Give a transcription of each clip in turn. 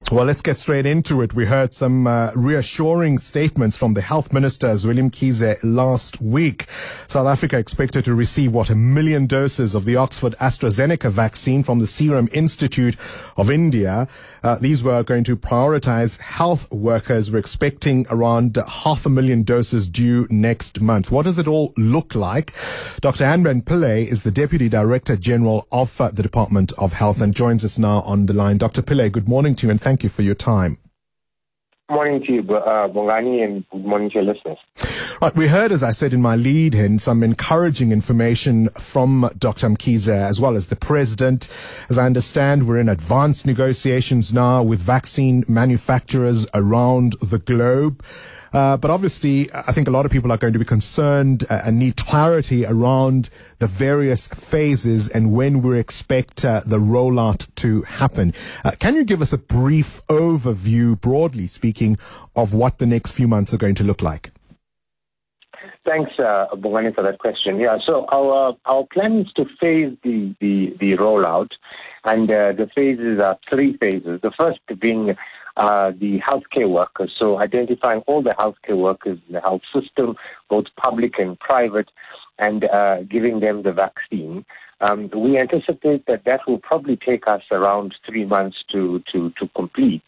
Well, let's get straight into it. We heard some reassuring statements from the Health Minister, Zweli Mkhize, last week. South Africa expected to receive, 1 million doses of the Oxford AstraZeneca vaccine from the Serum Institute of India. These were going to prioritize health workers. We're expecting around 500,000 doses due next month. What does it all look like? Dr. Anban Pillay is the Deputy Director General of the Department of Health and joins us now on the line. Dr. Pillay, good morning to you and thank you for your time. Good morning to you, Bongani, and good morning to your listeners. Right, we heard, as I said in my lead-in, some encouraging information from Dr. Mkhize as well as the President. As I understand, we're in advanced negotiations now with vaccine manufacturers around the globe. But obviously, I think a lot of people are going to be concerned and need clarity around the various phases and when we expect the rollout to happen. Can you give us a brief overview, broadly speaking, of what the next few months are going to look like? Thanks, Bongani, for that question. Yeah, so our plan is to phase the rollout, and the phases are 3 phases. The first being the healthcare workers, so identifying all the healthcare workers in the health system, both public and private, and giving them the vaccine. We anticipate that will probably take us around 3 months to complete.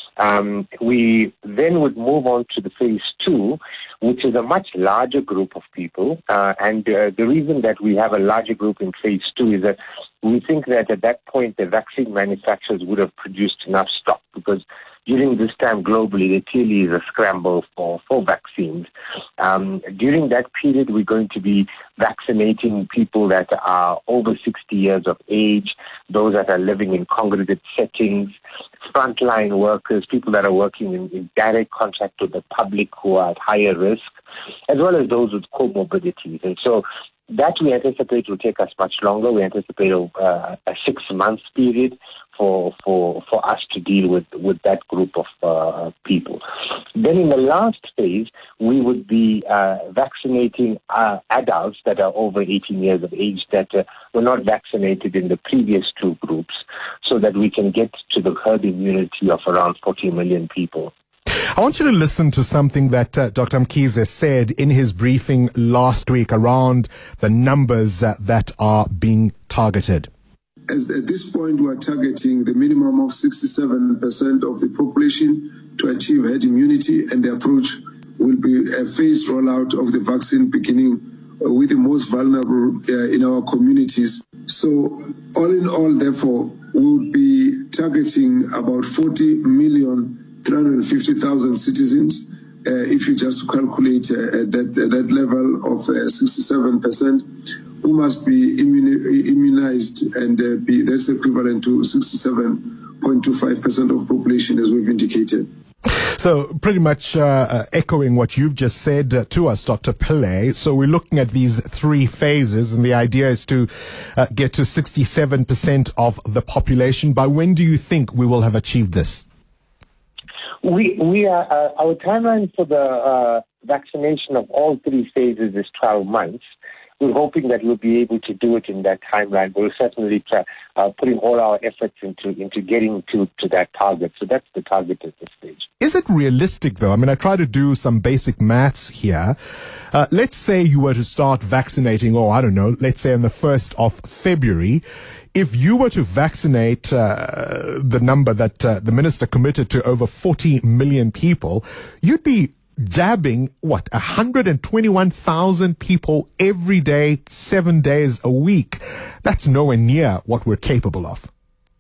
We then would move on to the phase 2, which is a much larger group of people. And the reason that we have a larger group in phase 2 is that we think that at that point the vaccine manufacturers would have produced enough stock, because during this time globally there clearly is a scramble for vaccines. During that period we're going to be vaccinating people that are over 60 years of age, those that are living in congregate settings, frontline workers, people that are working in direct contact with the public who are at higher risk, as well as those with comorbidities. And so that we anticipate will take us much longer. We anticipate a 6-month period for us to deal with that group of people. Then in the last phase, we would be vaccinating adults that are over 18 years of age that were not vaccinated in the previous 2 groups, so that we can get to the herd immunity of around 40 million people. I want you to listen to something that Dr. Mkhize said in his briefing last week around the numbers that are being targeted. At this point, we are targeting the minimum of 67% of the population to achieve herd immunity, and the approach will be a phased rollout of the vaccine, beginning with the most vulnerable in our communities. So all in all, therefore, we will be targeting about 40,350,000 citizens. If you just calculate that level of 67%, who must be immunized, and that's equivalent to 67.25% of population, as we've indicated. So pretty much echoing what you've just said to us, Dr. Pillay. So we're looking at these 3 phases, and the idea is to get to 67% of the population. By when do you think we will have achieved this? We are our timeline for the vaccination of all 3 phases is 12 months. We're hoping that we'll be able to do it in that timeline. We'll certainly try putting all our efforts into getting to that target. So that's the target at this stage. Is it realistic, though? I mean, I try to do some basic maths here. Let's say you were to start vaccinating, let's say on the 1st of February. If you were to vaccinate the number that the minister committed to, over 40 million people, you'd be jabbing, 121,000 people every day, 7 days a week. That's nowhere near what we're capable of.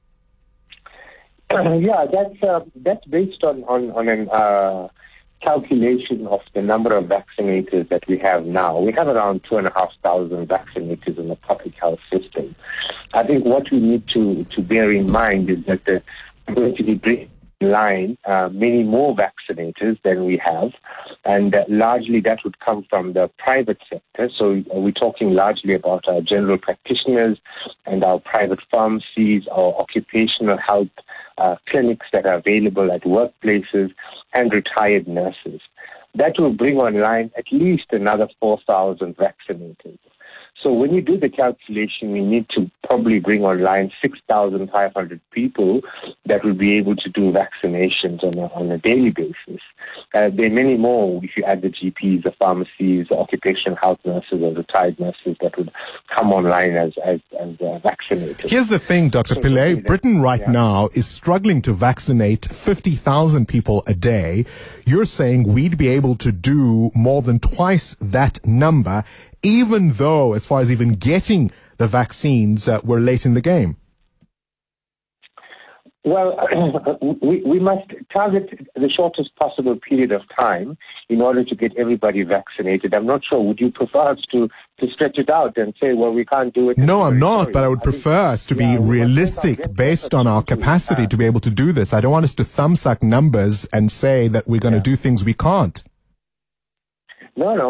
That's based on an calculation of the number of vaccinators that we have now. We have around 2,500 vaccinators in the public health system. I think what we need to bear in mind is that we're going to be bringing in line many more vaccinators than we have, and largely that would come from the private sector. So we're talking largely about our general practitioners and our private pharmacies, our occupational health clinics that are available at workplaces, and retired nurses. That will bring online at least another 4,000 vaccinators. So when you do the calculation, you need to probably bring online 6,500 people that will be able to do vaccinations on a daily basis. There are many more if you add the GPs, the pharmacies, the occupational health nurses, or retired nurses that would come online as vaccinators. Here's the thing, Dr. Pillay. Britain now is struggling to vaccinate 50,000 people a day. You're saying we'd be able to do more than twice that number, even though, as far as even getting the vaccines, we're late in the game. Well, we must target the shortest possible period of time in order to get everybody vaccinated. I'm not sure. Would you prefer us to stretch it out and say, well, we can't do it? No, I'm not, but I would prefer us to be realistic based on our capacity to be able to do this. I don't want us to thumbsuck numbers and say that we're going to do things we can't. No,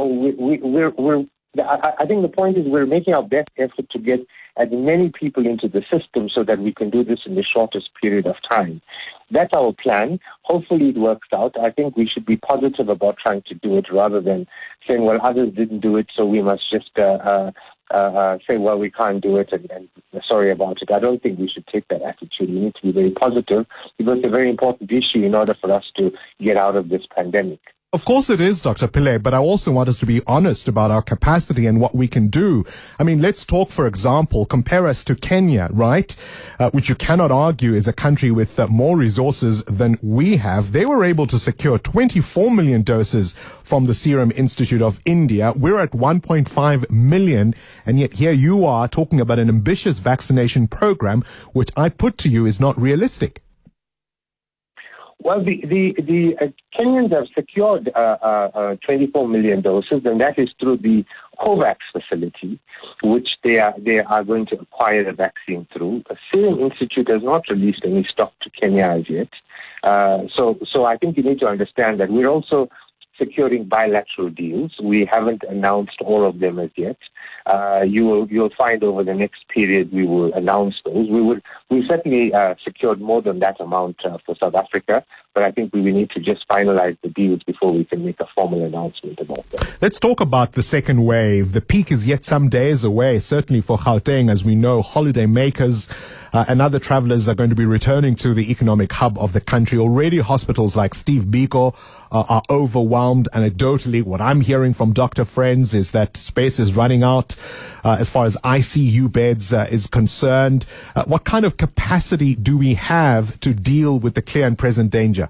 I think the point is we're making our best effort to get as many people into the system so that we can do this in the shortest period of time. That's our plan. Hopefully it works out. I think we should be positive about trying to do it rather than saying, well, others didn't do it, so we must just say, well, we can't do it and sorry about it. I don't think we should take that attitude. We need to be very positive because it's a very important issue in order for us to get out of this pandemic. Of course it is, Dr. Pillay, but I also want us to be honest about our capacity and what we can do. I mean, let's talk, for example, compare us to Kenya, right? Which you cannot argue is a country with more resources than we have. They were able to secure 24 million doses from the Serum Institute of India. We're at 1.5 million, and yet here you are talking about an ambitious vaccination program, which I put to you is not realistic. Well, the Kenyans have secured 24 million doses, and that is through the COVAX facility, which they are going to acquire the vaccine through. The Serum Institute has not released any stock to Kenya as yet. So I think you need to understand that we're also securing bilateral deals. We haven't announced all of them as yet. You'll find over the next period we will announce those. We certainly secured more than that amount for South Africa, but I think we will need to just finalize the deals before we can make a formal announcement about them. Let's talk about the second wave. The peak is yet some days away, certainly for Gauteng. As we know, holiday makers and other travelers are going to be returning to the economic hub of the country. Already hospitals like Steve Biko are overwhelmed. Anecdotally, what I'm hearing from doctor friends is that space is running out as far as ICU beds is concerned. What kind of capacity do we have to deal with the clear and present danger?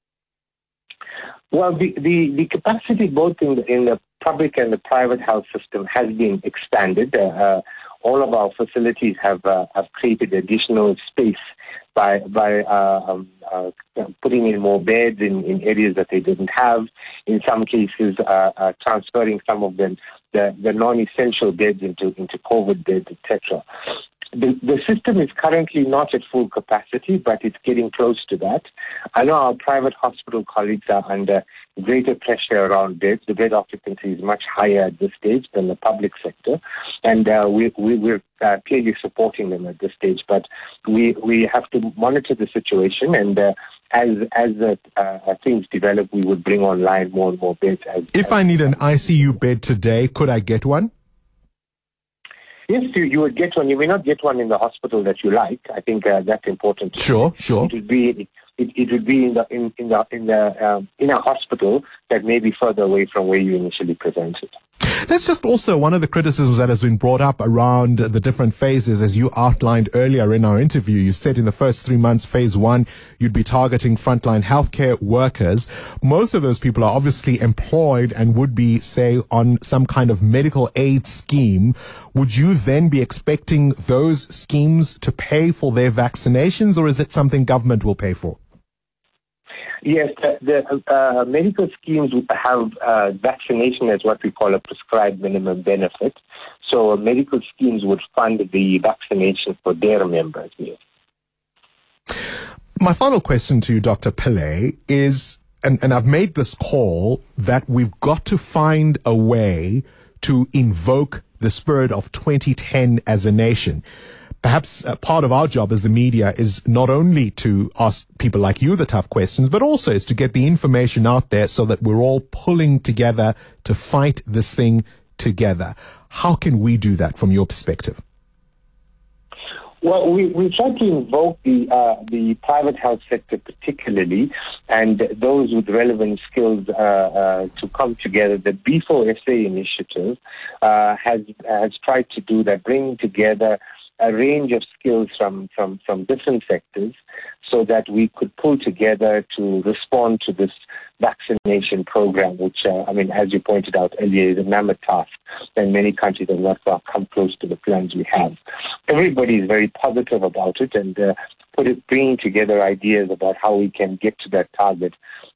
Well, the capacity both in the public and the private health system has been expanded. All of our facilities have created additional space by putting in more beds in areas that they didn't have. In some cases, transferring some of them, the non-essential beds into COVID beds, etc. The system is currently not at full capacity, but it's getting close to that. I know our private hospital colleagues are under greater pressure around beds. The bed occupancy is much higher at this stage than the public sector, and we're clearly supporting them at this stage. But we have to monitor the situation, and as things develop, we would bring online more and more beds. If I need an ICU bed today, could I get one? Yes, you would get one. You may not get one in the hospital that you like. I think that's important. Sure. It would be in a hospital that may be further away from where you initially presented. That's just also one of the criticisms that has been brought up around the different phases. As you outlined earlier in our interview, you said in the first 3 months, phase one, you'd be targeting frontline healthcare workers. Most of those people are obviously employed and would be, say, on some kind of medical aid scheme. Would you then be expecting those schemes to pay for their vaccinations, or is it something government will pay for? Yes, the medical schemes have vaccination as what we call a prescribed minimum benefit. So medical schemes would fund the vaccination for their members. Yes. My final question to you, Dr. Pillay, is, and I've made this call, that we've got to find a way to invoke the spirit of 2010 as a nation. Perhaps part of our job as the media is not only to ask people like you the tough questions, but also is to get the information out there so that we're all pulling together to fight this thing together. How can we do that from your perspective? Well, we try to invoke the private health sector particularly, and those with relevant skills to come together. The B4SA initiative has tried to do that, bringing together a range of skills from different sectors, so that we could pull together to respond to this vaccination program, which, as you pointed out earlier, is a mammoth task, and many countries have not come close to the plans we have. Everybody is very positive about it, and bringing together ideas about how we can get to that target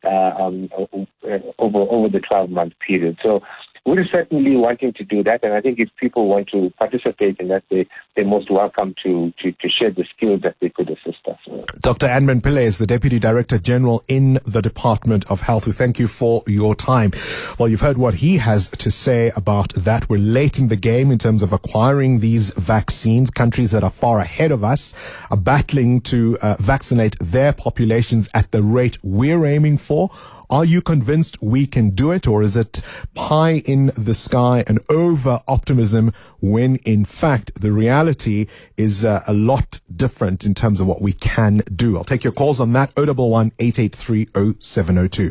over the 12-month period. So we're certainly wanting to do that, and I think if people want to participate in that, they're most welcome to share the skills that they could assist us with. Dr. Anban Pillay is the Deputy Director General in the Department of Health. We thank you for your time. Well, you've heard what he has to say about that. We're late in the game in terms of acquiring these vaccines. Countries that are far ahead of us are battling to vaccinate their populations at the rate we're aiming for. Are you convinced we can do it, or is it pie in the sky and over-optimism when, in fact, the reality is a lot different in terms of what we can do? I'll take your calls on that, 011 883 0702.